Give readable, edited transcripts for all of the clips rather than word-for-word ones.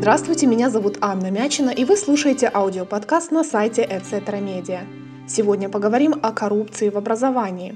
Здравствуйте, меня зовут Анна Мячина, и вы слушаете аудиоподкаст на сайте Etc Media. Сегодня поговорим о коррупции в образовании.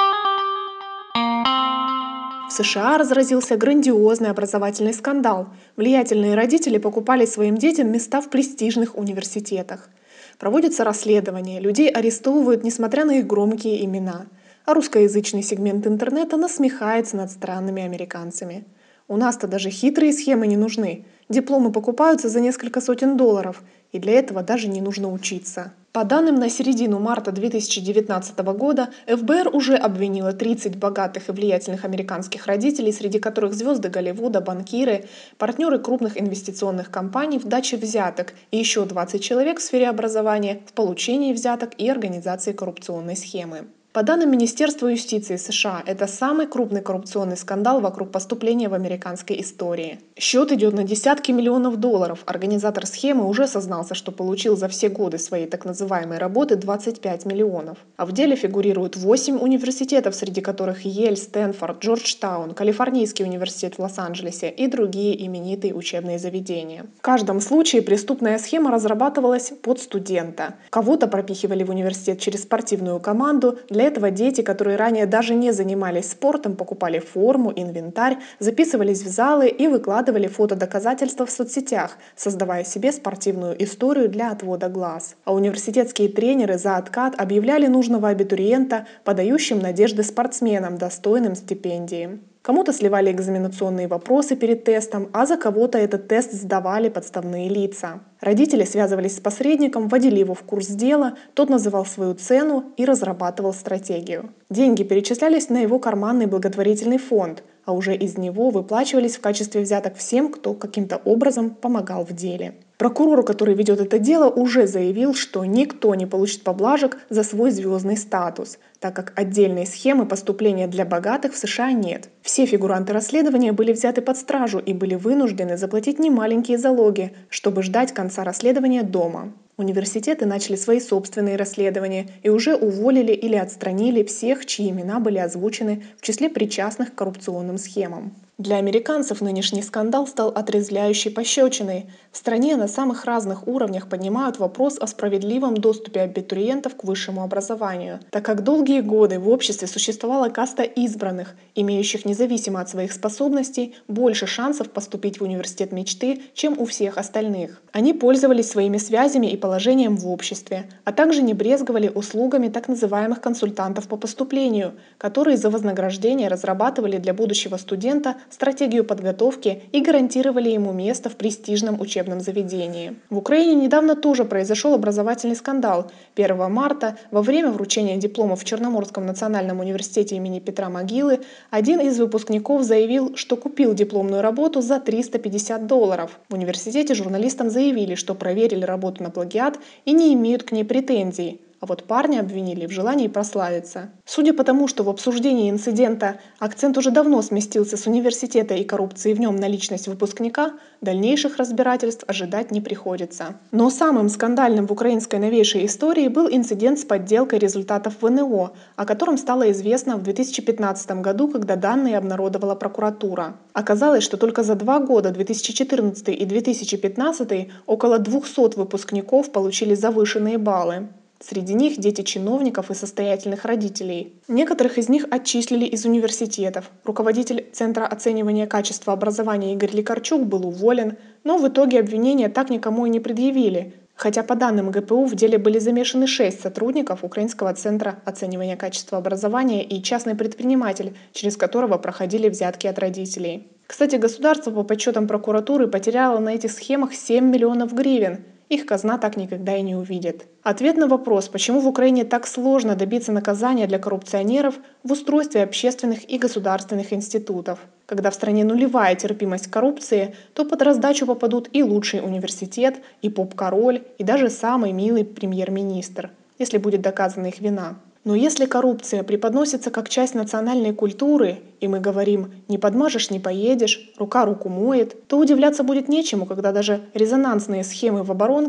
В США разразился грандиозный образовательный скандал. Влиятельные родители покупали своим детям места в престижных университетах. Проводятся расследования, людей арестовывают, несмотря на их громкие имена. А русскоязычный сегмент интернета насмехается над странными американцами. У нас-то даже хитрые схемы не нужны. Дипломы покупаются за несколько сотен долларов, и для этого даже не нужно учиться. По данным на середину марта 2019 года, ФБР уже обвинило 30 богатых и влиятельных американских родителей, среди которых звезды Голливуда, банкиры, партнеры крупных инвестиционных компаний в даче взяток и еще 20 человек в сфере образования в получении взяток и организации коррупционной схемы. По данным Министерства юстиции США, это самый крупный коррупционный скандал вокруг поступления в американской истории. Счет идет на десятки миллионов долларов. Организатор схемы уже сознался, что получил за все годы своей так называемой работы 25 миллионов. А в деле фигурируют 8 университетов, среди которых Йель, Стэнфорд, Джорджтаун, Калифорнийский университет в Лос-Анджелесе и другие именитые учебные заведения. В каждом случае преступная схема разрабатывалась под студента. Кого-то пропихивали в университет через спортивную команду. Для этого дети, которые ранее даже не занимались спортом, покупали форму, инвентарь, записывались в залы и выкладывали фотодоказательства в соцсетях, создавая себе спортивную историю для отвода глаз. А университетские тренеры за откат объявляли нужного абитуриента подающим надежды спортсменам, достойным стипендии. Кому-то сливали экзаменационные вопросы перед тестом, а за кого-то этот тест сдавали подставные лица. Родители связывались с посредником, вводили его в курс дела, тот называл свою цену и разрабатывал стратегию. Деньги перечислялись на его карманный благотворительный фонд, а уже из него выплачивались в качестве взяток всем, кто каким-то образом помогал в деле. Прокурор, который ведет это дело, уже заявил, что никто не получит поблажек за свой звездный статус, так как отдельной схемы поступления для богатых в США нет. Все фигуранты расследования были взяты под стражу и были вынуждены заплатить немаленькие залоги, чтобы ждать конца расследования дома. Университеты начали свои собственные расследования и уже уволили или отстранили всех, чьи имена были озвучены в числе причастных к коррупционным схемам. Для американцев нынешний скандал стал отрезвляющей пощечиной. В стране на самых разных уровнях поднимают вопрос о справедливом доступе абитуриентов к высшему образованию, так как долгие годы в обществе существовала каста избранных, имеющих независимо от своих способностей больше шансов поступить в университет мечты, чем у всех остальных. Они пользовались своими связями и положением в обществе, а также не брезговали услугами так называемых консультантов по поступлению, которые за вознаграждение разрабатывали для будущего студента стратегию подготовки и гарантировали ему место в престижном учебном заведении. В Украине недавно тоже произошел образовательный скандал. 1 марта во время вручения дипломов в Черноморском национальном университете имени Петра Могилы один из выпускников заявил, что купил дипломную работу за $350. В университете журналистам заявили, что проверили работу на плагиат и не имеют к ней претензий. А вот парня обвинили в желании прославиться. Судя по тому, что в обсуждении инцидента акцент уже давно сместился с университета и коррупции в нем на личность выпускника, дальнейших разбирательств ожидать не приходится. Но самым скандальным в украинской новейшей истории был инцидент с подделкой результатов ВНО, о котором стало известно в 2015 году, когда данные обнародовала прокуратура. Оказалось, что только за 2 года, 2014 и 2015, около 200 выпускников получили завышенные баллы. Среди них дети чиновников и состоятельных родителей. Некоторых из них отчислили из университетов. Руководитель Центра оценивания качества образования Игорь Лекарчук был уволен, но в итоге обвинения так никому и не предъявили. Хотя по данным ГПУ в деле были замешаны 6 сотрудников Украинского центра оценивания качества образования и частный предприниматель, через которого проходили взятки от родителей. Кстати, государство по подсчетам прокуратуры потеряло на этих схемах 7 миллионов гривен. Их казна так никогда и не увидит. Ответ на вопрос, почему в Украине так сложно добиться наказания для коррупционеров, в устройстве общественных и государственных институтов. Когда в стране нулевая терпимость к коррупции, то под раздачу попадут и лучший университет, и поп-король, и даже самый милый премьер-министр, если будет доказана их вина. Но если коррупция преподносится как часть национальной культуры, и мы говорим «не подмажешь, не поедешь», «рука руку моет», то удивляться будет нечему, когда даже резонансные схемы в оборонке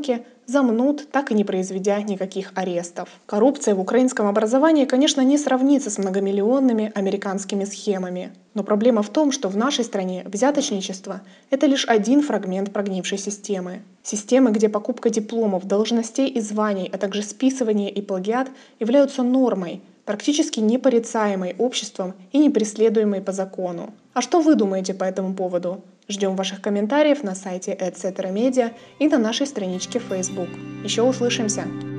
замнут, так и не произведя никаких арестов. Коррупция в украинском образовании, конечно, не сравнится с многомиллионными американскими схемами. Но проблема в том, что в нашей стране взяточничество — это лишь один фрагмент прогнившей системы. Системы, где покупка дипломов, должностей и званий, а также списывание и плагиат являются нормой, практически непорицаемой обществом и не преследуемой по закону. А что вы думаете по этому поводу? Ждем ваших комментариев на сайте etc.media и на нашей страничке в Facebook. Еще услышимся!